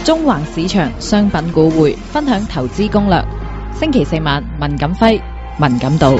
中環市場商品股匯分享投資攻略。星期四晚，文錦輝、文錦道。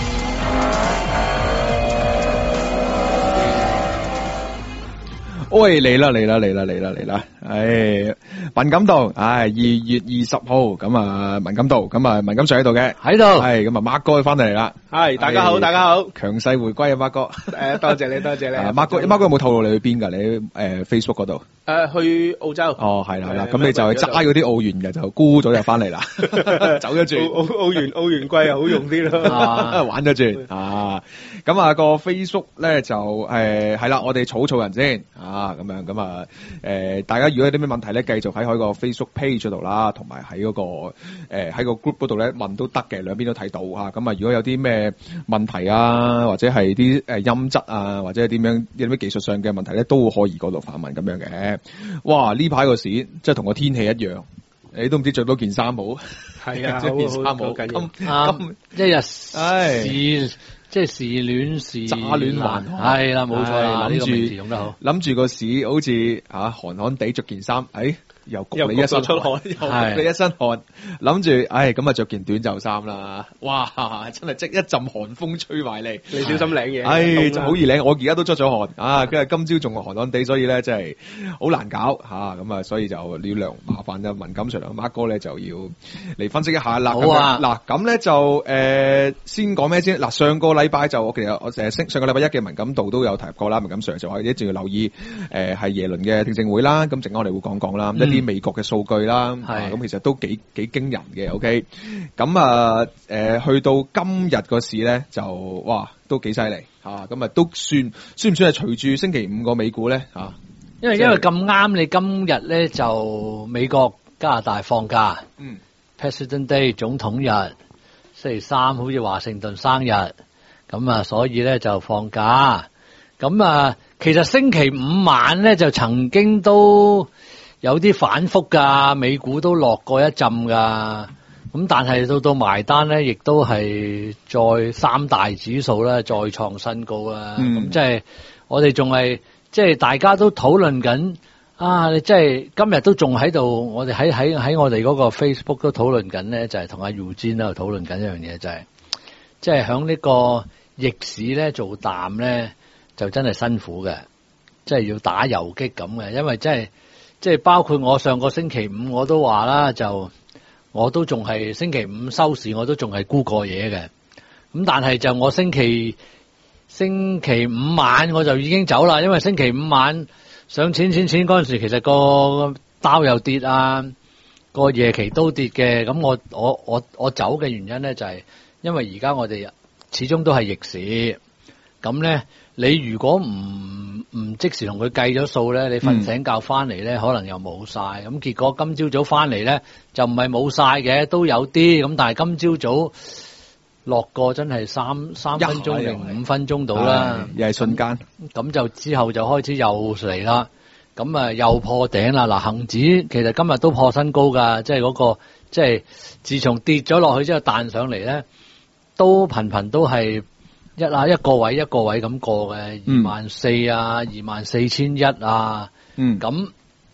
喂，嚟啦！文錦道，2月20號，咁啊，文錦道，咁啊，文錦上喺度嘅， 喺度， 係咁啊，Mark 哥翻嚟啦， 係，大家好， 強勢回歸啊，Mark 哥， 多謝你 ，Mark 哥有冇透露你去邊噶？你Facebook 嗰度？ 去澳洲。 哦，係啦，咁你就係揸嗰啲澳元嘅，就沽咗就翻嚟啦，走咗轉。 澳元貴啊，好用啲咯， 玩咗轉啊！咁啊個 Facebook 咧就係啦，我哋儲人先啊，咁樣咁啊大家如果有啲咩問題咧，繼續喺個 Facebook page 度啦，同埋喺嗰個喺個 group 嗰度咧問都得嘅，兩邊都睇到啊。咁啊，如果有啲咩問題啊，或者係啲音質啊，或者係點樣有啲技術上嘅問題咧，都可以嗰度發問咁樣嘅。哇！呢排個市即係同個天氣一樣，你都唔知着多件衫好。 係啊， 件衫好咁一日即係時暖時乍暖還寒， 係啦，冇錯啦，呢個名詞用得好。 諗住個市好似寒寒地着件衫，又焗你一身汗，又焗你一身汗，諗住咁啊着件短袖衫啦，哇！真係即一陣寒風吹埋嚟， 你小心領嘢， 就好易領。我而家都出咗汗跟住今朝仲寒寒地，所以咧真係好難搞咁啊，所以就要涼麻煩就文錦 Sir 同 Mark 哥咧就要嚟分析一下啦。 好啊， 嗱咁咧就先講咩先？嗱，上個禮拜就我其實我上個禮拜一嘅文錦道都有提及過啦，文錦 Sir 就話一定要留意係耶倫嘅聽證會啦，咁陣間我哋會講啦，一啲美國嘅數據啦，咁其實都幾驚人嘅。OK， 咁啊去到今日個市咧就哇都幾犀利咁啊都算唔算係隨住星期五個美股咧因為咁啱你今日咧就美國加拿大放假，President Day 總統日，星期三好似華盛頓生日，咁啊所以咧就放假。咁啊其實星期五晚咧就曾經都有啲反覆噶，美股都落過一陣噶，咁但係到埋單咧，亦都係再三大指數咧再創新高啦。咁即係我哋仲係即係大家都討論緊你即係今日都仲喺度，我哋喺我哋嗰個 Facebook 都討論緊咧，就係同阿 Eugene 喺度討論緊一樣嘢，就係即係響呢個逆市咧做淡咧，就真係辛苦嘅，即係要打游擊咁嘅，因為即係包括我上個星期五我都話啦，就我都仲係星期五收市我都仲係沽過嘢嘅，咁但係就我星期五晚我就已經走啦，因為星期五晚上錢嗰陣時，其實個刀又跌啊，個夜期都跌嘅，咁我走嘅原因咧就係因為而家我哋始終都係逆市，咁咧。你如果唔即時同佢計咗數咧，你瞓醒覺翻嚟咧，可能又冇晒。咁結果今朝早翻嚟咧，就唔係冇晒嘅，都有啲。咁但係今朝早落過真係三分鐘定5分鐘到啦， 又係瞬間。 咁就之後就開始又嚟啦。咁啊又破頂啦。嗱，恒指其實今日都破新高噶，即係嗰個即係自從跌咗落去之後彈上嚟咧，都頻都係。一個位咁過嘅，24,000啊，24,100啊，咁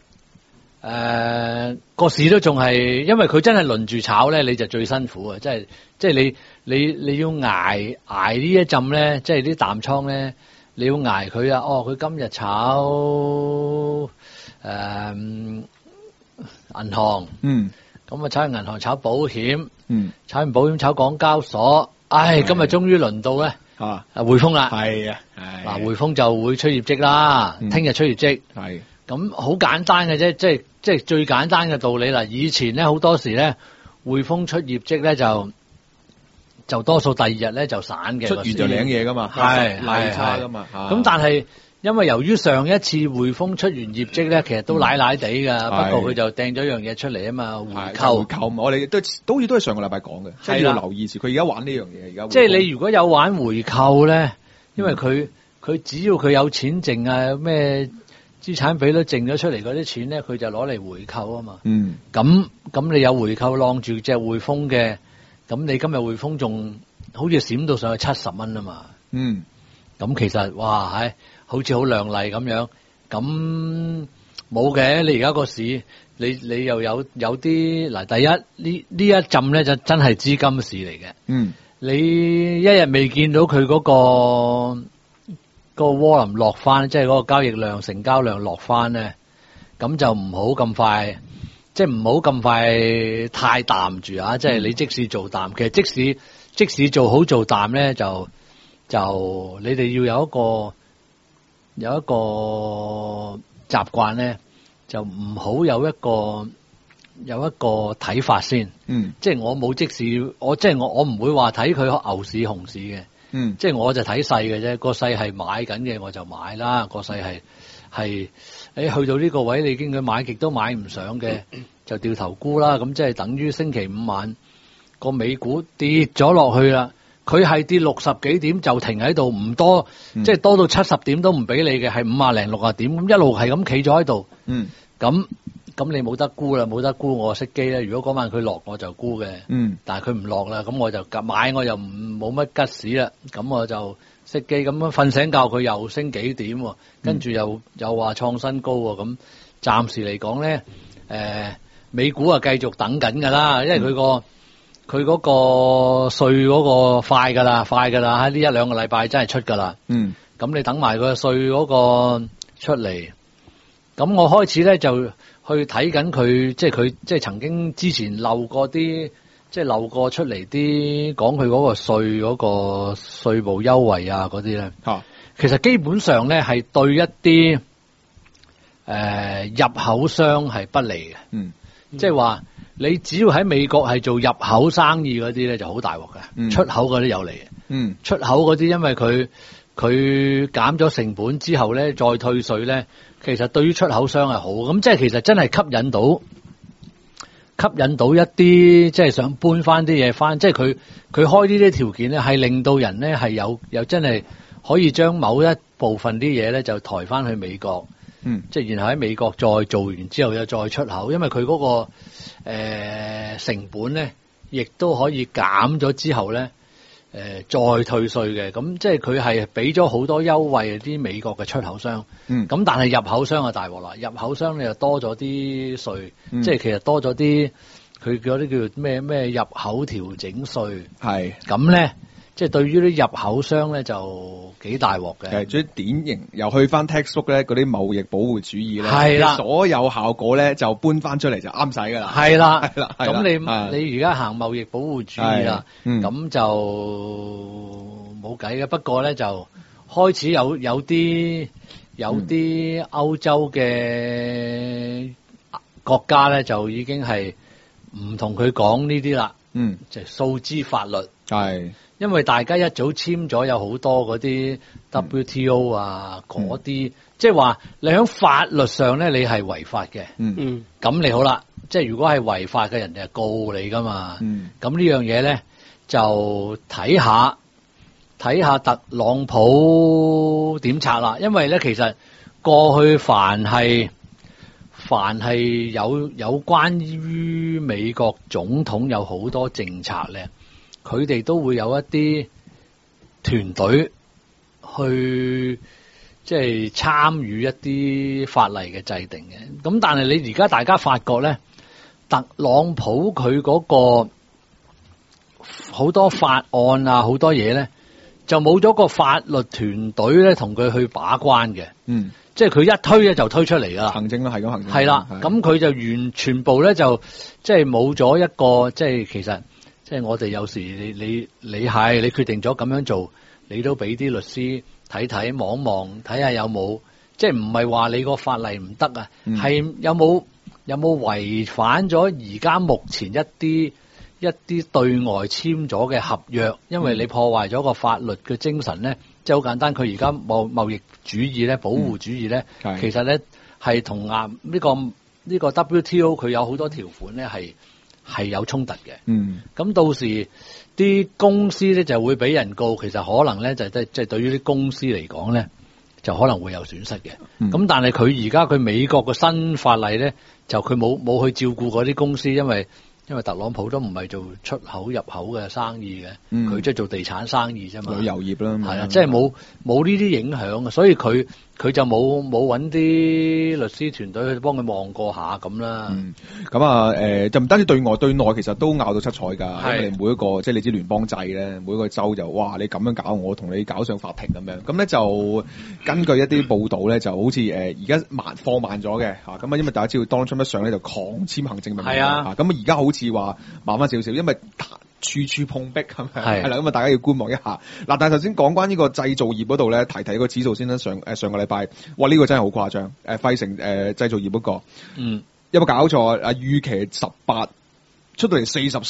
個市都仲係，因為佢真係輪住炒咧，你就最辛苦啊！即係你要捱呢一陣咧，即係啲淡倉咧，你要捱佢啊！佢今日炒銀行，咁啊炒銀行炒保險，炒完保險炒港交所，今日終於輪到咧。匯豐啦， 係啊， 嗱，匯豐就會出業績啦，聽日出業績，係咁好簡單嘅啫，即係最簡單嘅道理啦。以前咧好多時咧，匯豐出業績咧就多數第二日咧就散嘅， 出完就領嘢噶嘛， 係差噶嘛。 咁但係因為由於上一次匯豐出完業績咧，其實都奶地噶，不過佢就掟咗樣嘢出嚟啊嘛，回購， 我哋都好似都係上個禮拜講嘅，即係要留意住佢而家玩呢樣嘢，而家即係你如果有玩回購咧，因為佢只要佢有錢剩啊，咩資產比率剩咗出嚟嗰啲錢咧，佢就攞嚟回購啊嘛。咁你有回購晾住隻匯豐嘅，咁你今日匯豐仲好似閃到上去70蚊啊嘛。咁其實哇，好似好亮麗咁樣，咁冇嘅，你而家個市，你又有啲嗱，第一呢一陣咧就真係資金市嚟嘅。你一日未見到佢嗰個窩輪落翻，即係嗰個交易量、成交量落翻咧，咁就唔好咁快，即係唔好咁快太淡住啊！即係你即使做淡，其實即使做好做淡咧，就你哋要有一個習慣咧，就唔好有一個睇法先。即係我冇即使我唔會話睇佢牛市熊市嘅。即係我就睇勢嘅啫，個勢係買緊嘅我就買啦，個勢係去到呢個位你見佢買極都買唔上嘅，就掉頭沽啦。咁即係等於星期五晚個美股跌咗落去啦，佢係跌60幾點就停喺度，唔多，即係多到70點都唔俾你嘅，係50零60點咁一路係咁企咗喺度。咁你冇得沽啦，冇得沽我熄機咧。如果嗰晚佢落我就沽嘅，但係佢唔落啦，咁我就買，我又冇乜吉士啦，咁我就熄機。咁樣瞓醒覺佢又升幾點，跟住又話創新高喎。咁暫時嚟講咧，美股啊繼續等緊㗎啦，因為佢嗰個稅嗰個快㗎啦，喺呢1-2個禮拜真係出㗎啦。咁你等埋個稅嗰個出嚟，咁我開始咧就去睇緊佢，即係佢即係曾經之前漏過出嚟啲講佢嗰個稅嗰個稅務優惠啊嗰啲咧，其實基本上咧係對一啲入口商係不利嘅。即係話你只要喺美國係做入口生意嗰啲咧就好大鑊嘅，出口嗰啲有利嘅。出口嗰啲因為佢減咗成本之後咧再退稅咧，其實對於出口商係好，咁即係其實真係吸引到一啲即係想搬翻啲嘢翻，即係佢開呢啲條件咧，係令到人咧係有真係可以將某一部分啲嘢咧就抬翻去美國，即係然後喺美國再做完之後又再出口，因為佢嗰個成本咧亦都可以減咗之後咧。再退稅嘅，咁即係佢係俾咗好多優惠啲美國嘅出口商，咁但係入口商就大鑊啦，入口商你又多咗啲稅，即係其實多咗啲佢嗰啲叫做咩入口調整稅，係咁咧，即係對於啲入口商咧就幾大鑊嘅。 係最典型又去翻 textbook 咧嗰啲貿易保護主義咧， 係啦， 所有效果咧就搬翻出嚟就啱使噶啦， 係啦， 係啦， 咁你而家行貿易保護主義啦，咁就冇計嘅。不過咧就開始有啲歐洲嘅國家咧就已經係唔同佢講呢啲啦，就係訴諸法律，係。因為大家一早簽咗有好多嗰啲 WTO 啊嗰啲，即係話你喺法律上咧你係違法嘅，咁你好啦，即係如果係違法嘅人哋係告你噶嘛，咁呢樣嘢咧就睇下特朗普點拆啦，因為咧其實過去凡係有關於美國總統有好多政策咧。佢哋都會有一啲團隊去即係參與一啲法例嘅制定嘅，咁但係你而家大家發覺咧，特朗普佢嗰個好多法案啊，好多嘢咧，就冇咗個法律團隊咧同佢去把關嘅，即係佢一推咧就推出嚟噶啦， 行政啦係咁行政， 係啦，咁佢就全部咧就即係冇咗一個即係其實。即係我哋有時你決定咗咁樣做，你都俾啲律師睇望睇下有冇，即係唔係話你個法例唔得啊，係有冇違反咗而家目前一啲對外簽咗嘅合約，因為你破壞咗個法律嘅精神咧，即係好簡單，佢而家貿易主義咧、保護主義咧，其實咧係同呢個 WTO 佢有好多條款咧係有衝突嘅，咁到時啲公司咧就會俾人告，其實可能咧即係對於啲公司嚟講咧，就可能會有損失嘅。咁但係佢而家佢美國個新法例咧，就佢冇去照顧嗰啲公司，因為因為特朗普都唔係做出口入口嘅生意嘅，佢即係做地產生意啫嘛， 旅遊業啦， 係啊，即係冇呢啲影響啊，所以佢就冇揾啲律師團隊去幫佢望過下咁啦。 咁啊就唔單止對外對內，其實都拗到七彩㗎。因為每一個即係你知聯邦制咧，每一個州就哇你咁樣搞，我同你搞上法庭咁樣。咁咧就根據一啲報道咧，就好似而家放慢咗嘅嚇。咁啊，因為大家知道 Donald Trump 一上咧就狂簽行政命令啊。咁而家好似話慢翻少少，因為處處碰壁係咪？係啦，咁啊大家要觀望一下。嗱，但係頭先講關呢個製造業嗰度咧，提個指數先啦。上個禮拜，哇呢個真係好誇張。費城製造業嗰個，有冇搞錯啊？預期18出到嚟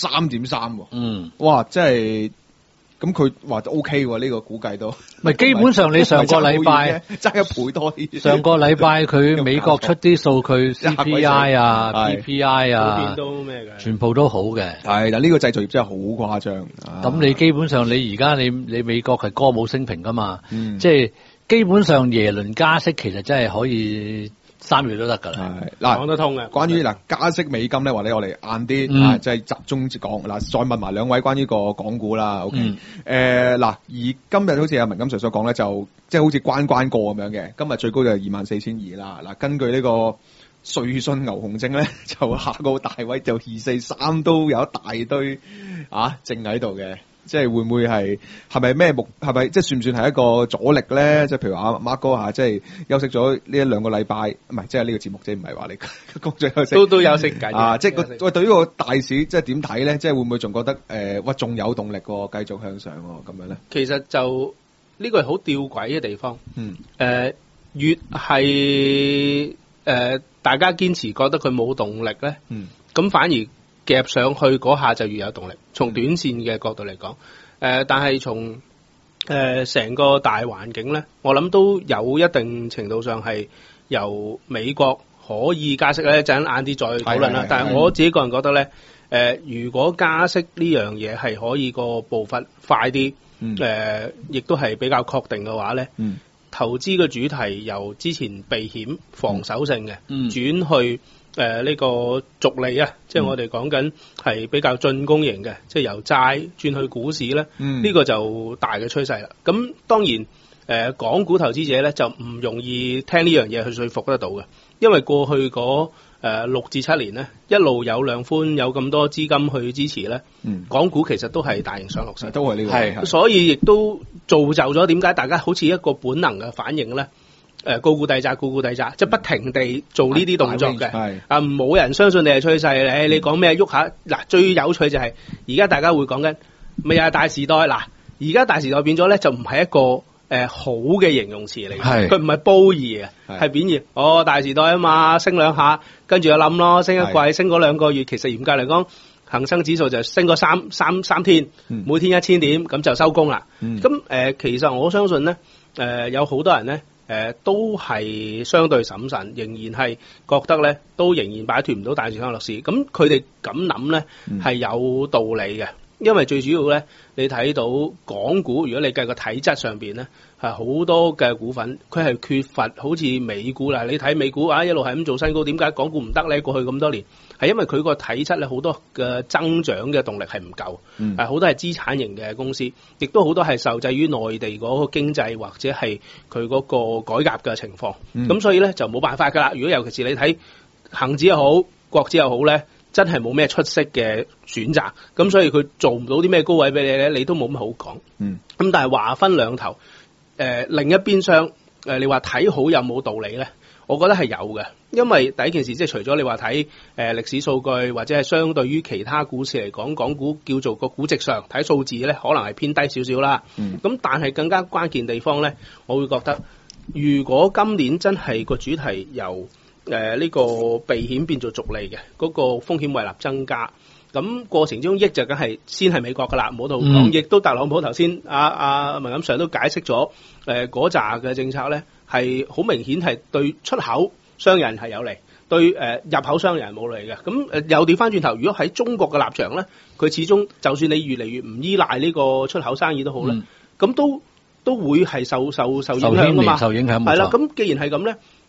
43.3喎。哇，真係〜咁佢話都 OK 喎，呢個估計都。咪基本上你上個禮拜爭一倍多啲。 上個禮拜佢美國出啲數據 CPI 啊、PPI 啊， 都咩嘅？ 全部都好嘅。 係，但呢個製造業真係好誇張。 咁你基本上你而家你美國係歌舞升平噶嘛？即係基本上耶倫加息其實真係可以。3月都得㗎啦， 嗱講得通嘅。 關於加息美金咧，或者我哋晏啲即係集中講嗱，再問埋兩位關於個港股啦。OK，嗱，而今日好似阿文錦 Sir 所講咧，就即係好似關過咁樣嘅。今日最高就係24,200啦。嗱，根據呢個瑞信牛熊證咧，就下個大位就243都有一大堆正喺度嘅。即係會唔會係咪咩係咪即係算唔算係一個阻力咧？即係譬如話Mark 哥即係休息咗呢1-2個禮拜，唔係即係呢個節目，即係唔係話你工作休息都休息緊即係對於個大市即係點睇咧？即係會唔會仲覺得仲有動力喎，繼續向上喎咁樣咧？ 其實就呢個係好吊詭嘅地方。越係大家堅持覺得佢冇動力咧，咁反而夾上去嗰下就越有動力。從短線嘅角度嚟講，但係從成個大環境咧，我諗都有一定程度上係由美國可以加息咧，陣晏啲再討論啦。但係我自己個人覺得咧，如果加息呢樣嘢係可以個步伐快啲，亦都係比較確定嘅話咧，投資嘅主題由之前避險防守性嘅轉去。呢個逐利啊，即係我哋講緊係比較進攻型嘅，即係由債轉去股市咧，呢個就大嘅趨勢啦。咁當然，港股投資者咧就唔容易聽呢樣嘢去說服得到嘅，因為過去嗰6至7年咧，一路有量寬，有咁多資金去支持咧，港股其實都係大型上落市， 都係呢個，所以亦都造就咗點解大家好似一個本能嘅反應咧。高估低揸，高估低揸，即係不停地做呢啲動作嘅。冇人相信你係趨勢。你講咩喐下？嗱，最有趣就係而家大家會講緊咪又係大時代。嗱，而家大時代變咗咧，就唔係一個好嘅形容詞嚟嘅。佢唔係褒義嘅，係貶義。大時代啊嘛，升兩下，跟住就冧咯，升一季，升嗰2個月。其實嚴格嚟講，恒生指數就升過三天，每天1000點，咁就收工啦。咁其實我相信咧，有好多人咧。都係相對審慎，仍然係覺得咧，都仍然擺脫唔到大市上落市。咁佢哋咁諗咧係有道理嘅，因為最主要咧，你睇到港股，如果你計個體質上邊咧，係好多嘅股份，佢係缺乏好似美股啦。你睇美股一路係咁做新高，點解港股唔得咧？過去咁多年係因為佢個體質咧，好多嘅增長嘅動力係唔夠，好多係資產型嘅公司，亦都好多係受制於內地嗰個經濟或者係佢嗰個改革嘅情況。咁所以咧就冇辦法㗎啦。如果尤其是你睇恒指又好，國指又好咧，真係冇咩出色嘅選擇。咁所以佢做唔到啲咩高位俾你咧，你都冇乜好講。咁但係話分兩頭，另一邊廂你話睇好有冇道理咧？我覺得係有嘅，因為第一件事即係除咗你話睇歷史數據或者係相對於其他股市嚟講，港股叫做個估值上睇數字咧，可能係偏低少少啦。咁但係更加關鍵地方咧，我會覺得如果今年真係個主題由呢個避險變做逐利嘅，嗰個風險胃納增加，咁過程中益就梗係先係美國噶啦，冇得好講。亦都特朗普頭先阿文錦 Sir 都解釋咗，嗰扎嘅政策咧係好明顯係對出口商人係有利，對入口商人冇利嘅。咁又調翻轉頭，如果喺中國嘅立場咧，佢始終就算你越嚟越唔依賴呢個出口生意都好咧，咁都會係受影響噶嘛， 受影響係啦。咁既然係咁咧。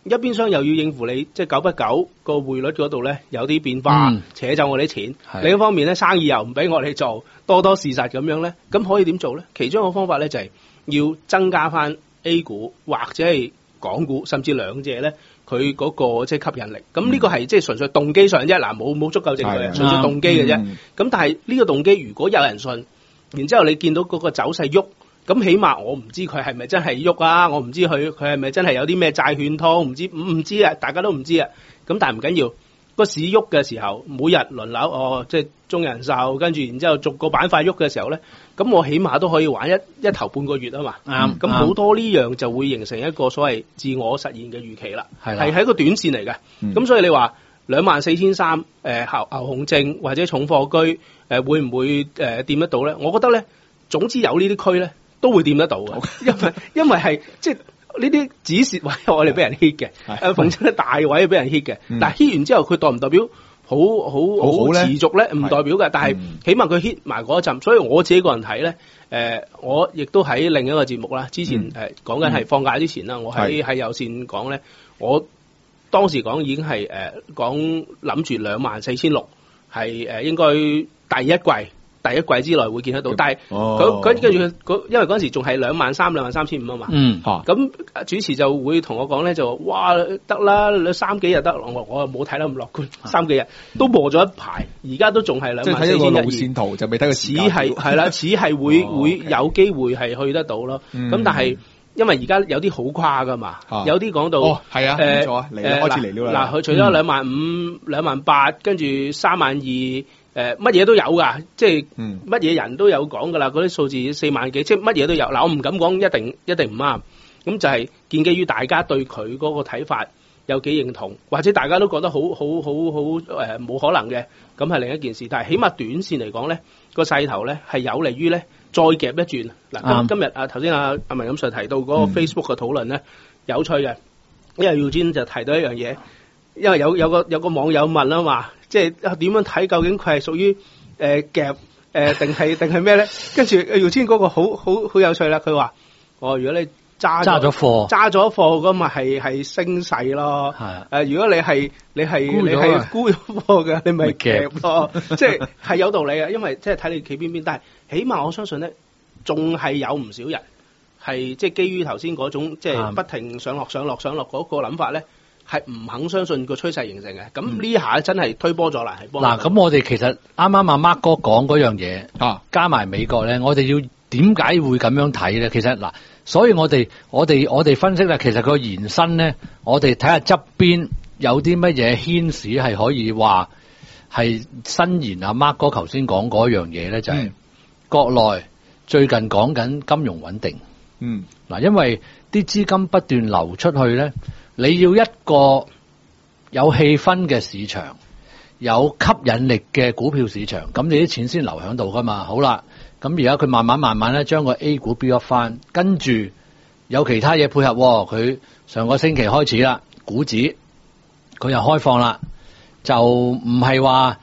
一邊廂又要應付你即係久不久個匯率嗰度咧有啲變化，扯走我啲錢。另一方面咧生意又唔俾我哋做，多多事實咁樣咧，咁可以點做咧？其中一個方法咧就係要增加翻 A 股或者係港股，甚至兩者咧佢嗰個即係吸引力。咁呢個係即係純粹動機上啫，嗱冇足夠證據，純粹動機嘅啫。咁但係呢個動機如果有人信，然之後你見到嗰個走勢喐。咁起碼我唔知佢係咪真係喐啊，我唔知佢係咪真係有啲咩債券通，唔知啊，大家都唔知啊。咁但係唔緊要，個市喐嘅時候，每日輪流即係中人壽，跟住然之後逐個板塊喐嘅時候咧，咁我起碼都可以玩一頭半個月啊嘛。啱。咁好多呢樣就會形成一個所謂自我實現嘅預期啦。係一個短線嚟嘅。咁所以你話24,300牛熊證或者重貨居會唔會掂得到咧？我覺得咧，總之有呢啲區咧。都會掂得到嘅，因為係即係呢啲止蝕位我哋俾人 hit 嘅，逢親大位俾人 hit 嘅，但係 hit 完之後佢代唔代表好持續咧？唔代表嘅，但係起碼佢 hit 埋嗰一陣，所以我自己個人睇咧，我亦都喺另一個節目啦，之前講緊係放假之前啦，我喺有線講咧，我當時講已經係講諗住24,600係應該第一季之內會見得到，但係跟住因為嗰陣時仲係23,000、23,500啊嘛，咁主持就會同我講咧，就話哇得啦，3幾日得，我又冇睇得咁樂觀，3幾日都磨咗一排，而家都仲係24,100。即係睇個路線圖就未睇個市係啦，似係會有機會係去得到咯。咁但係因為而家有啲好誇噶嘛，有啲講到係啊，冇錯啊，開始嚟了啦。 嗱，佢除咗25,000、28,000，跟住32,000。乜嘢都有噶，即係乜嘢人都有講噶啦，嗰啲數字4萬幾，即係乜嘢都有。嗱，我唔敢講一定唔啱，咁就係建基於大家對佢嗰個睇法有幾認同，或者大家都覺得好冇可能嘅，咁係另一件事。但係起碼短線嚟講咧，個勢頭咧係有利於咧再夾一轉。嗱，今日頭先阿文錦 Sir 提到嗰個 Facebook 嘅討論咧，有趣嘅，因為 Eugene 就提到一樣嘢。因為有個網友問啊嘛，即係點樣睇究竟佢係屬於夾定係咩咧？跟住姚千嗰個好有趣啦，佢話如果你揸咗貨咁咪係升勢咯。如果你係沽咗貨嘅，你咪夾咯。即係有道理嘅，因為即係睇你企邊邊。但係起碼我相信咧，仲係有唔少人係即係基於頭先嗰種即係不停上落嗰個諗法咧。係唔肯相信個趨勢形成嘅，咁呢下真係推波助瀾係幫。嗱，咁我哋其實啱啱阿 Mark 哥講嗰樣嘢，加埋美國咧，我哋要點解會咁樣睇咧？其實嗱，所以我哋分析咧，其實個延伸咧，我哋睇下側邊有啲乜嘢牽使係可以話係伸延阿 Mark 哥頭先講嗰樣嘢咧，就係國內最近講緊金融穩定。嗱，因為啲資金不斷流出去咧。你要一個有氣氛嘅市場，有吸引力嘅股票市場，咁你啲錢先流響度噶嘛。好啦，咁而家佢慢慢咧將個 A 股飆up翻，跟住有其他嘢配合，佢上個星期開始啦，股指佢又開放啦，就唔係話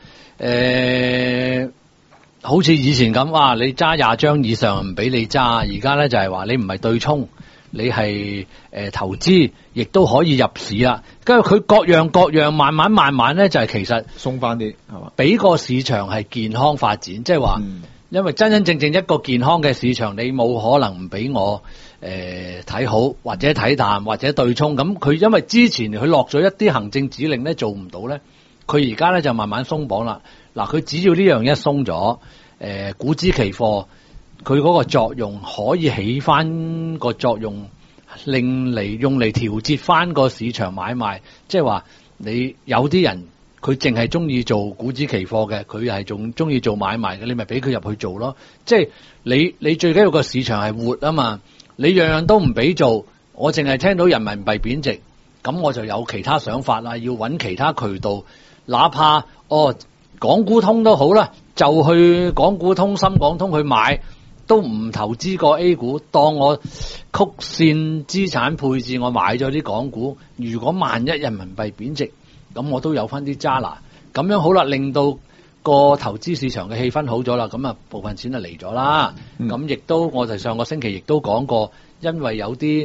好似以前咁，哇！你揸20張以上唔俾你揸，而家咧就係話你唔係對沖。你係投資，亦都可以入市啦。跟住佢各樣慢慢咧，就係其實鬆翻啲係嘛， 俾個市場係健康發展，即係話，因為真正一個健康嘅市場，你冇可能唔俾我睇好或者睇淡或者對沖。咁佢因為之前佢落咗一啲行政指令咧，做唔到咧，佢而家咧就慢慢鬆綁啦。嗱，佢只要呢樣一鬆咗，股指期貨。佢嗰個作用可以起翻個作用，用嚟調節翻個市場買賣，即係話你有啲人佢淨係中意做股指期貨嘅，佢係仲中意做買賣嘅，你咪俾佢入去做咯。即係你最緊要個市場係活啊嘛，你樣樣都唔俾做，我淨係聽到人民幣貶值，咁我就有其他想法啦，要揾其他渠道，哪怕港股通都好啦，就去港股通、深港通去買。都唔投資過 A 股，當我曲線資產配置，我買咗啲港股。如果萬一人民幣貶值，咁我都有翻啲揸拿。咁樣好啦，令到個投資市場嘅氣氛好咗啦。咁啊，部分錢就嚟咗啦。咁亦都我哋上個星期亦都講過，因為有啲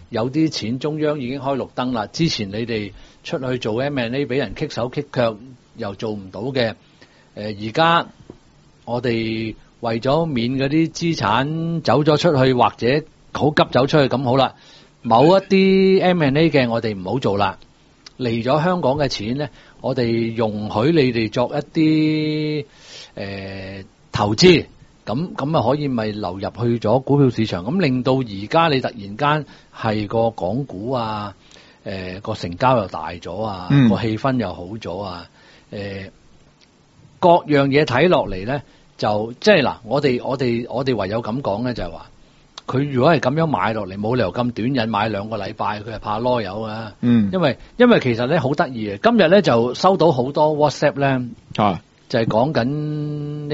有啲錢中央已經開綠燈啦。之前你哋出去做 M&A 俾人棘手棘腳又做唔到嘅，而家我哋為咗免嗰啲資產走咗出去或者好急走出去，咁好啦，某一啲 M&A 嘅我哋唔好做啦，嚟咗香港嘅錢咧，我哋容許你哋作一啲投資，咁啊可以咪流入去咗股票市場，咁令到而家你突然間係個港股啊，個成交又大咗啊，個氣氛又好咗啊，各樣嘢睇落嚟咧，就即係嗱，我哋唯有咁講咧，就係話佢如果係咁樣買落嚟，冇理由咁短引買2個禮拜，佢係怕囉柚啊。因為其實咧好得意嘅，今日咧就收到好多 WhatsApp 咧，就係講緊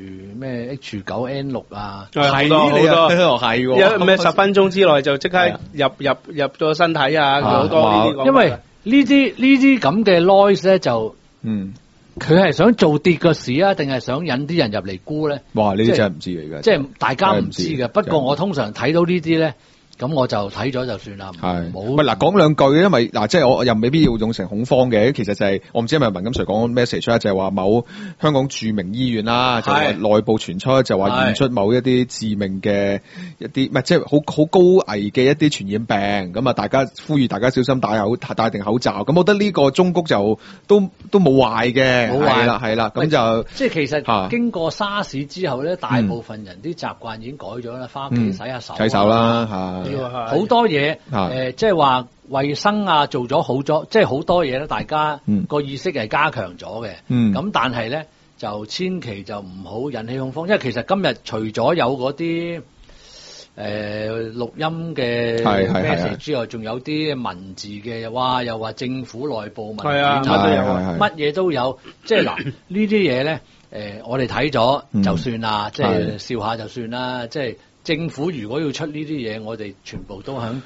H9N6 啊， 係好多係咩10分鐘之內就即刻入咗身體啊，好多呢啲講。 因為呢啲咁嘅 noise 咧就佢係想做跌個市啊，定係想引啲人入嚟沽咧？ 哇！呢啲真係唔知嚟嘅， 即係大家唔知嘅。不過我通常睇到呢啲咧，咁我就睇咗就算啦。 係冇嗱講兩句，因為嗱即係我又未必要用成恐慌嘅。其實就係我唔知係咪文錦 Sir 講 message 啦，就係話某香港著名醫院啦，就係內部傳出就話驗出某一啲致命嘅一啲，唔係即係好高危嘅一啲傳染病。咁啊，大家呼籲大家小心戴定口罩。咁我覺得呢個忠告就都冇壞嘅，冇壞啦，係啦。咁就即係其實經過沙士之後咧，大部分人啲習慣已經改咗啦，翻屋企洗下手， 洗手啦嚇。 好多嘢即係話衛生啊，做咗好咗，即係好多嘢咧，大家個意識係加強咗嘅。咁但係咧就千祈就唔好引起恐慌，因為其實今日除咗有嗰啲錄音嘅 message 之外，仲有啲文字嘅，哇！又話政府內部文件乜嘢都有，即係嗱呢啲嘢咧，我哋睇咗就算啦，即係笑下就算啦，即係。政府如果要出呢啲嘢，我哋全部都喺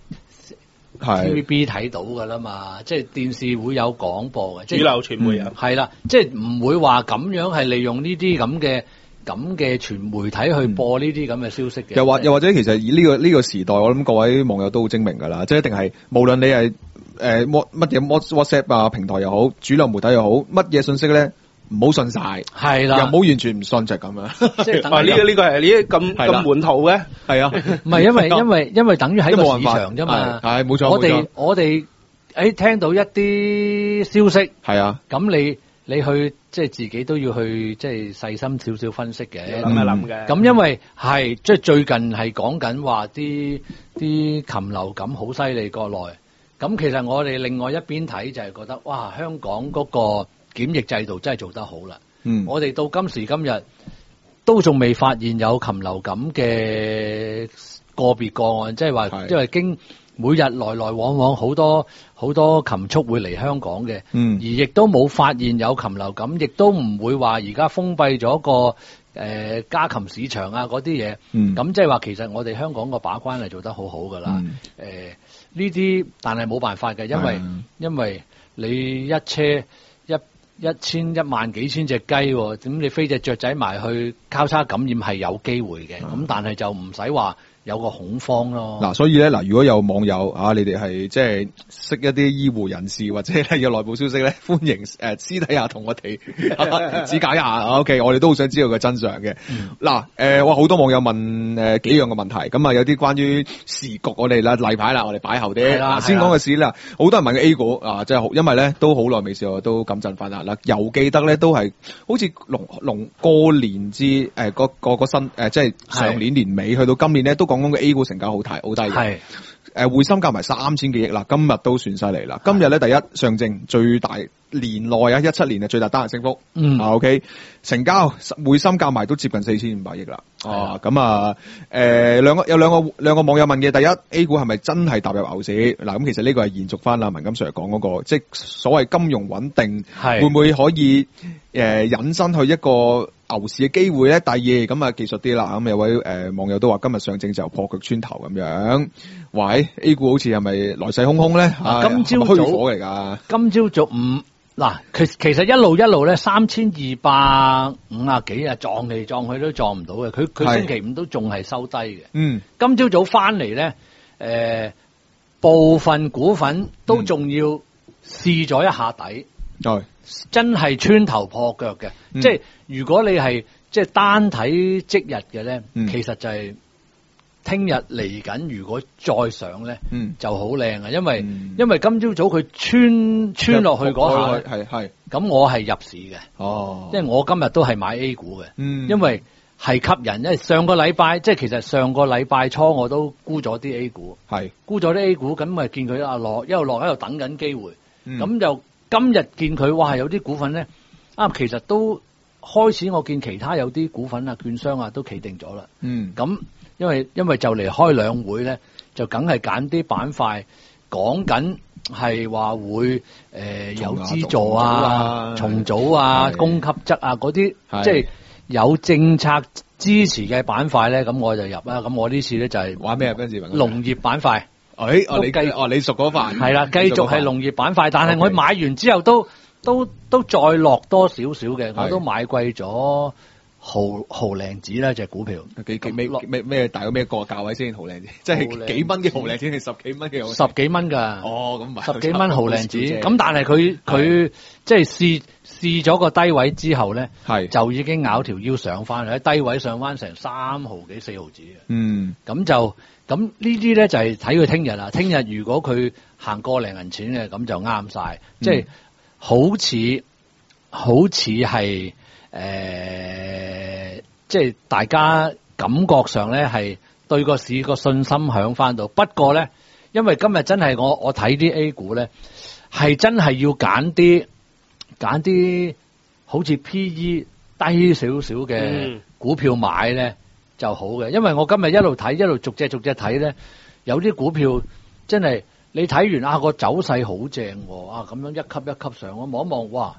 TVB 睇到噶啦嘛，即係電視會有廣播嘅， 主流傳媒啊， 係啦，即係唔會話咁樣係利用呢啲咁嘅傳媒體去播呢啲咁嘅消息嘅。 又或者其實呢個時代，我諗各位網友都好精明噶啦，即係一定係無論你係乜嘢 WhatsApp 啊平台又好，主流媒體又好，乜嘢信息咧？唔好信晒，係啦，又唔好完全唔信就係咁樣。 即係呢個係呢啲咁門徒嘅， 係啊， 唔係因為等於喺個市場啫嘛， 係冇錯。 我哋聽到一啲消息， 係啊， 咁你去即係自己都要去即係細心少少分析嘅， 諗一諗嘅。 咁因為係即係最近係講緊話啲禽流感好犀利國內，咁其實我哋另外一邊睇就係覺得哇，香港嗰個檢疫制度真係做得好啦，我哋到今時今日都仲未發現有禽流感嘅個別個案，即係話因為經每日來來往往好多禽畜會嚟香港嘅，而亦都冇發現有禽流感，亦都唔會話而家封閉咗個家禽市場啊嗰啲嘢，咁即係話其實我哋香港個把關係做得好好噶啦，呢啲但係冇辦法嘅，因為你一車1萬幾千隻雞，咁你飛隻雀仔埋去交叉感染係有機會嘅，咁但係就唔使話有個恐慌咯。 嗱，所以咧，如果有網友啊，你哋係即係識一啲醫護人士或者咧有內部消息咧，歡迎私底下同我哋指教一下。OK， 我哋都好想知道個真相嘅。嗱，哇，好多網友問幾樣嘅問題，咁啊有啲關於時局，我哋啦例牌啦，我哋擺後啲。嗱，先講個市啦，好多人問嘅 A 股啊，即係因為咧都好耐未試過，都咁振奮啦。嗱，又記得咧都係好似龍過年至個新即係上年年尾去到今年咧都講。嘅 A 股成交好低，係匯深夾埋3000幾億啦，今日都算犀利啦。今日咧第一上證最大年內啊17年嘅最大單日升幅，OK 成交匯深夾埋都接近4500億啦。咁啊有兩個網友問嘅，第一 A 股係咪真係踏入牛市？嗱，咁其實呢個係延續翻文錦 Sir 講嗰個，即係所謂金融穩定，會唔會可以引申去一個牛市嘅機會咧？第二咁啊技術啲啦，咁有位網友都話今日上證就破腳穿頭咁樣，喂 A 股好似係咪來勢洶洶咧？ 今朝早虛火嚟㗎， 今朝早嗱，其實一路咧3250幾啊，撞嚟撞去都撞唔到嘅，佢星期五都仲係收低嘅。今朝早翻嚟咧， 部分股份都仲要試咗一下底，真係穿頭破腳嘅。即係如果你係即係單睇即日嘅咧，其實就係聽日嚟緊，如果再上咧，就好靚啊！因為今朝早佢穿落去嗰下，係咁我係入市嘅。哦，因為我今日都係買 A 股嘅。因為係吸引，因為上個禮拜即係其實上個禮拜初我都沽咗啲 A 股，沽咗啲 A 股，咁咪見佢落一路落喺度等緊機會。咁就今日見佢哇，有啲股份咧其實都開始，我見其他有啲股份啊、券商啊都企定咗啦。咁因為就嚟開兩會咧，就梗係揀啲板塊，講緊係話會有資助啊、重組啊、供給側啊嗰啲，即係有政策支持嘅板塊咧，咁我就入啦。咁我呢次咧就係玩咩啊？跟住農業板塊。 你熟嗰塊係啦，繼續係農業板塊，但係我買完之後都再落多少少嘅，我都買貴咗毫零子啦，隻股票咩大概咩個價位先？毫零子即係幾蚊嘅毫零子定十幾蚊嘅？ 十幾蚊㗎。 哦，咁十幾蚊毫零子，咁但係佢即係試咗個低位之後咧，就已經咬條腰上翻嚟，喺低位上翻成3毫幾4毫子嘅。咁呢啲咧就係睇佢聽日啦。聽日如果佢行個零銀錢嘅，咁就啱晒。即係好似係即係大家感覺上咧係對個市個信心響翻到。不過咧，因為今日真係我睇啲 A 股咧，係真係要揀啲好似 PE 低少少嘅股票買咧就好嘅。因為我今日一路睇一路逐隻睇咧，有啲股票真係你睇完個走勢好正喎，咁樣一級一級上，我望一望，哇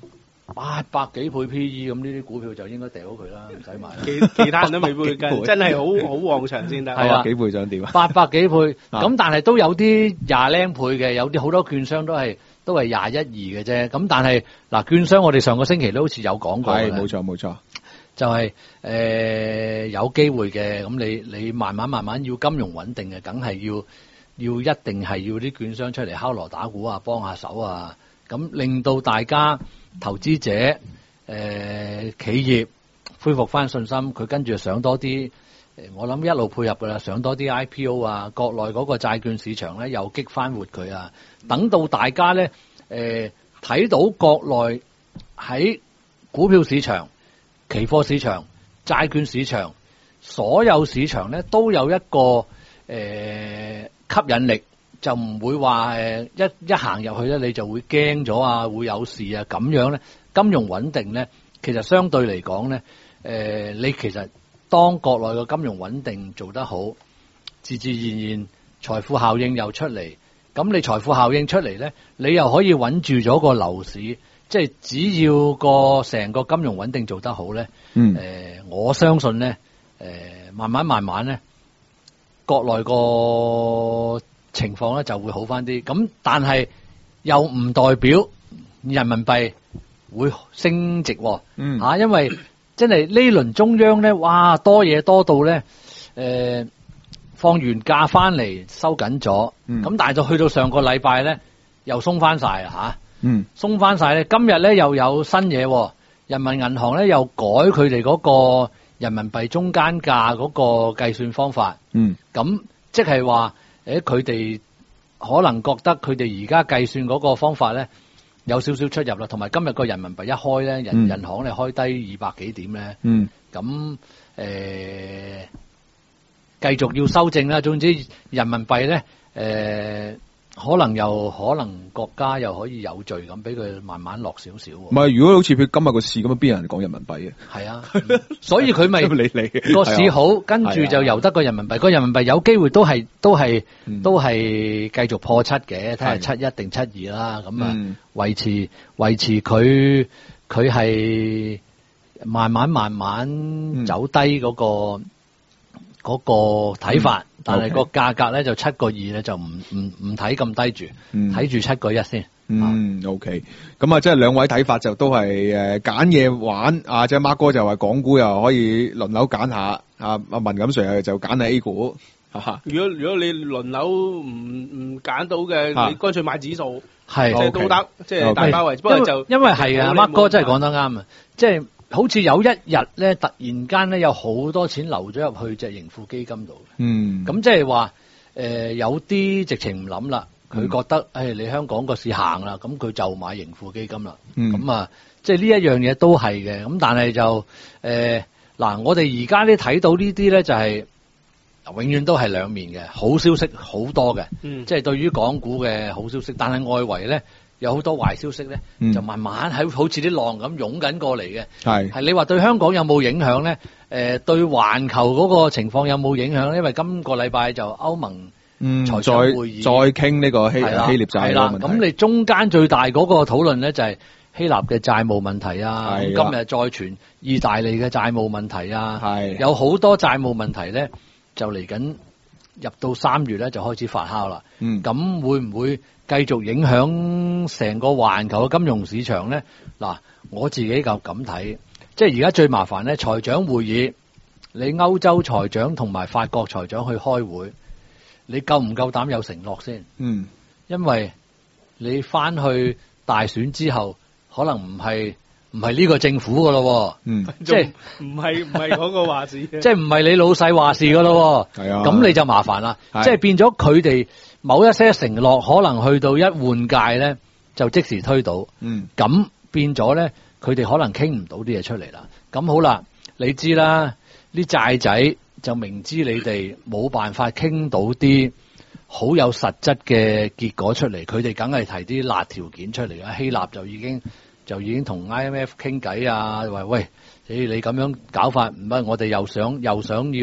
，800幾倍 PE， 咁呢啲股票就應該掉咗佢啦，唔使買。 其他人都未必會跟，真係好旺場先得。 係啊，幾倍想點啊 ？800幾倍，咁但係都有啲20零倍嘅，有啲好多券商都係21、22嘅啫。咁但係嗱，券商我哋上個星期都好似有講過。 係，冇錯。 就係有機會嘅，咁你慢慢要金融穩定嘅，梗係要一定係要啲券商出嚟敲鑼打鼓啊，幫下手啊，咁令到大家投資者企業恢復翻信心，佢跟住上多啲，我諗一路配合噶啦，上多啲 IPO 啊，國內嗰個債券市場咧又激翻活佢啊，等到大家咧睇到國內喺股票市場、期貨市場、債券市場，所有市場咧都有一個吸引力，就唔會話一行入去咧你就會驚咗啊，會有事啊，咁樣咧金融穩定咧，其實相對嚟講咧，你其實當國內嘅金融穩定做得好，自然財富效應又出嚟，咁你財富效應出嚟咧，你又可以穩住咗個樓市，即係只要個成個金融穩定做得好咧，我相信咧，慢慢咧，國內個情況咧就會好翻啲。咁但係又唔代表人民幣會升值，因為真係呢輪中央咧，哇多嘢多到咧，放完假翻嚟收緊咗，咁但係就去到上個禮拜咧又鬆翻晒啦吓。鬆翻晒咧，今日咧又有新嘢，人民銀行咧又改佢哋嗰個人民幣中間價嗰個計算方法。咁即係話，佢哋可能覺得佢哋而家計算嗰個方法咧有少少出入啦，同埋今日個人民幣一開咧，人行咧開低200幾點咧。咁繼續要修正啦。總之人民幣咧，可能國家又可以有序咁俾佢慢慢落少少。唔係，如果好似佢今日個市咁，邊有人講人民幣嘅？ 係啊，所以佢咪個市好，跟住就由得個人民幣。個人民幣有機會都係繼續破7嘅，睇下71定72啦。咁啊，維持佢係慢慢走低嗰個睇法。但係個價格咧就7個2咧，就唔睇咁低住，睇住7個1先。 OK。咁啊，即係兩位睇法就都係揀嘢玩啊！即係 Mark 哥就話港股又可以輪流揀下，阿文錦 Sir 就揀下 A 股。 如果你輪流唔揀到嘅，你乾脆買指數， 係即係都得，即係大包圍。不過就因為係啊，Mark 哥真係講得啱啊，即係好似有一日咧，突然間咧有好多錢流咗入去隻盈富基金度。咁即係話有啲直情唔諗啦，佢覺得你香港個市行啦，咁佢就買盈富基金啦。咁啊，即係呢一樣嘢都係嘅。咁但係就嗱，我哋而家咧睇到呢啲咧就係。永遠都係兩面嘅，好消息好多嘅，即係對於港股嘅好消息。但係外圍咧有好多壞消息咧，就慢慢好似啲浪咁湧緊過嚟嘅。係你話對香港有冇影響咧？對環球嗰個情況有冇影響？因為今個禮拜就歐盟財長會議再傾呢個希臘債嘅問題。 咁你中間最大嗰個討論咧就係希臘嘅債務問題啊。今日再傳意大利嘅債務問題啊。有好多債務問題咧。就嚟緊入到3月咧，就開始發酵啦。咁會唔會繼續影響成個環球嘅金融市場咧？嗱，我自己就咁睇，即係而家最麻煩咧，財長會議，你歐洲財長同埋法國財長去開會，你夠唔夠膽有承諾先？因為你翻去大選之後，可能唔係呢個政府噶咯，即係唔係嗰個話事， 即係唔係你老細話事噶咯，咁你就麻煩啦，即係變咗佢哋某一些承諾，可能去到一換屆咧，就即時推倒，咁變咗咧，佢哋可能傾唔到啲嘢出嚟啦。咁好啦，你知啦，啲債仔就明知你哋冇辦法傾到啲好有實質嘅結果出嚟，佢哋梗係提啲辣條件出嚟啦。希臘就已經同 IMF 傾偈啊，話喂，你咁樣搞法唔係，我哋又想要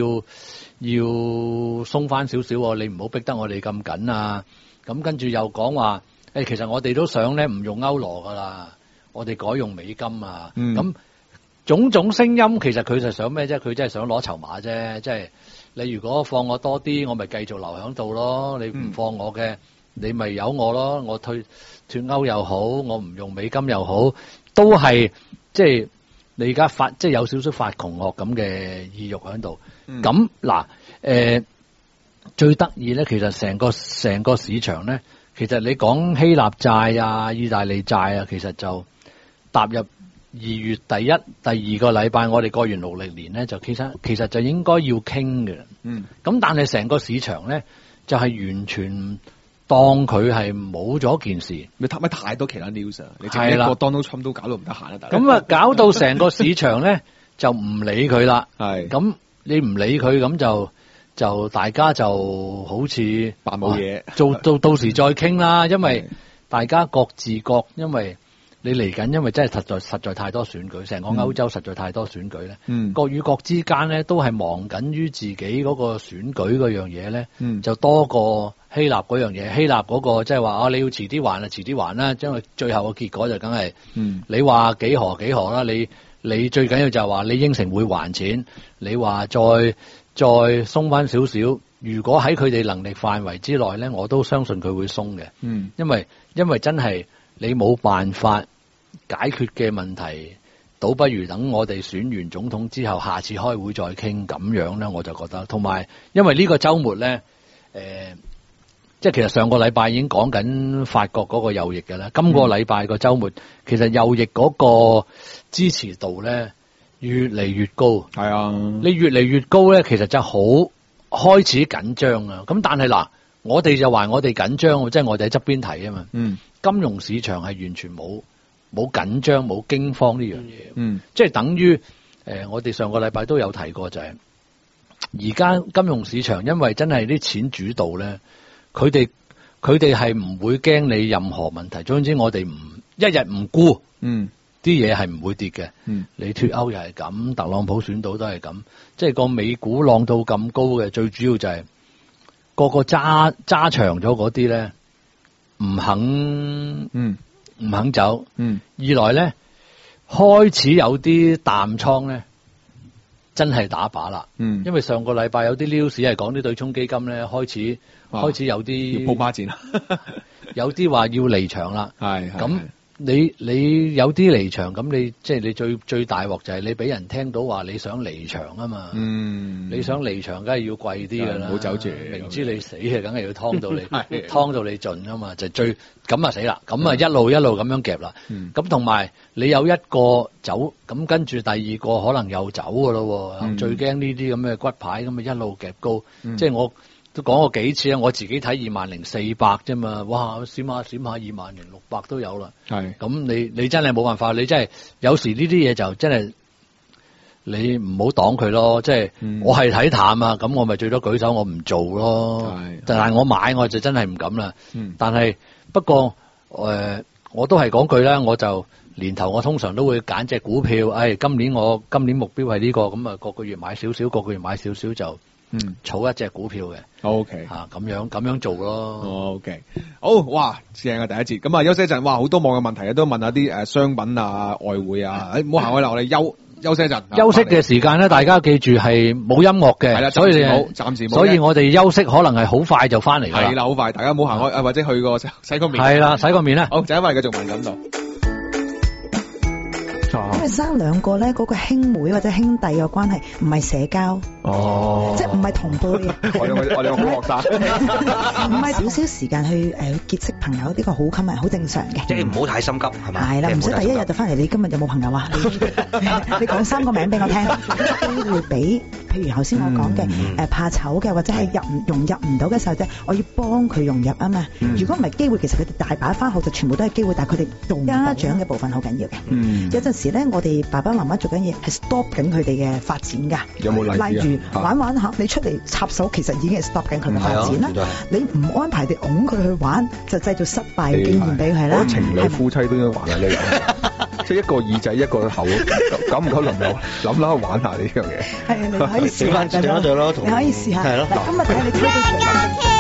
鬆翻少少，你唔好逼得我哋咁緊啊。咁跟住又講話，其實我哋都想咧唔用歐羅噶啦，我哋改用美金啊。咁種種聲音，其實佢就想咩啫？佢真係想攞籌碼啫。即係你如果放我多啲，我咪繼續留喺度咯。你唔放我嘅，你咪由我咯。我脫歐又好，我唔用美金又好，都係即係你而家即係有少少發窮惡咁嘅意欲喺度。咁嗱，最得意咧，其實成個市場咧，其實你講希臘債啊、意大利債啊，其實就踏入2月第二個禮拜，我哋過完農曆年咧，就其實就應該要傾嘅。咁但係成個市場咧，就係完全當佢係冇咗件事， 咪太多其他 news 啊！你淨係一個 Donald Trump 都搞到唔得閒啦， 咁啊，搞到成個市場咧就唔理佢啦。咁你唔理佢，咁就大家就好似扮冇嘢， 到時再傾啦。因為大家各自各，因為你嚟緊，因為真係實在太多選舉，成個歐洲實在太多選舉咧。各與各之間咧都係忙緊於自己嗰個選舉嗰樣嘢咧，就多過希臘嗰樣嘢。希臘嗰個即係話你要遲啲還啦，因為最後嘅結果就梗係你話幾何啦。你最緊要就係話你應承會還錢，你話再鬆翻少少。如果喺佢哋能力範圍之內咧，我都相信佢會鬆嘅。因為真係你冇辦法解決嘅問題，倒不如等我哋選完總統之後，下次開會再傾，咁樣咧，我就覺得。同埋，因為呢個週末咧，即係其實上個禮拜已經講緊法國嗰個右翼嘅啦。今個禮拜個週末，其實右翼嗰個支持度咧越嚟越高。係啊，你越嚟越高咧，其實就好開始緊張啊。咁但係嗱，我哋就話我哋緊張，即係我哋喺側邊睇啊嘛。金融市場係完全冇緊張、冇驚慌呢樣嘢。即係等於我哋上個禮拜都有提過，就係而家金融市場因為真係啲錢主導咧。佢哋係唔會驚你任何問題，總之我哋一日唔沽，啲嘢係唔會跌嘅。你脫歐又係咁，特朗普選到都係咁，即係個美股浪到咁高嘅，最主要就係個揸長咗嗰啲咧，唔肯走。二來咧，開始有啲淡倉咧，真係打靶啦。因為上個禮拜有啲 news 係講啲對沖基金咧開始有啲要鋪孖展， 有啲話要離場啦。咁你有啲離場咁，你即係你最大鑊就係你俾人聽到話你想離場啊嘛。你想離場，梗係要貴啲㗎啦。唔好走住，明知你死嘅，梗係要劏到你，劏到你盡啊嘛。就最咁啊死啦，咁啊一路咁樣夾啦。咁同埋你有一個走，咁跟住第二個可能又走㗎咯。最驚呢啲咁嘅骨牌咁啊一路夾高，即係我都講過幾次啊！我自己睇20,400啫嘛，哇！閃下20,600都有啦。咁你真係冇辦法，你真係有時呢啲嘢就真係你唔好擋佢咯。即係我係睇淡啊，咁我咪最多舉手，我唔做咯。但係我買我就真係唔敢啦。但係不過我都係講句啦，我就年頭我通常都會揀隻股票。今年目標係呢個，咁啊個個月買少少，個個月買少少就。儲一隻股票嘅 ，OK 吓咁樣做咯。 OK 好，哇正啊第一節，咁啊休息一陣，哇好多網嘅問題都問下啲商品啊外匯啊，唔好行開啦，我哋休息一陣。 休息嘅時間咧，大家記住係冇音樂嘅，係啦， 所以暫時冇， 所以我哋休息可能係好快就翻嚟啦。 係啦，好快，大家唔好行開，或者去個洗個面。 係啦，洗個面啦。 好，就因為繼續敏感度。 因為生兩個咧，嗰個兄妹或者兄弟嘅關係唔係社交，即係唔係同輩。 我哋好學生， 唔係少少時間去結識朋友，呢個好吸引，好正常嘅。 即係唔好太心急，係咪？ 係啦，唔使第一日就翻嚟。你今日有冇朋友啊？你講3個名俾我聽，機會俾。譬如頭先我講嘅怕醜嘅，或者係融入唔到嘅時候啫，我要幫佢融入啊嘛。如果唔係機會，其實佢哋大把翻學就全部都係機會，但係佢哋做家長嘅部分好緊要嘅。有陣時咧，我哋爸爸媽媽做緊嘢係 stop 緊佢哋嘅發展㗎。 有冇例如玩下，你出嚟插手，其實已經係 stop 緊佢嘅發展啦。你唔安排地擁佢去玩，就製造失敗嘅經驗俾佢啦。 情侶夫妻都應該玩下呢樣，即係一個耳仔一個口，久唔久諗下玩下呢樣嘢。 係你可以試下咯，你可以試下。嗱，今日睇你抽到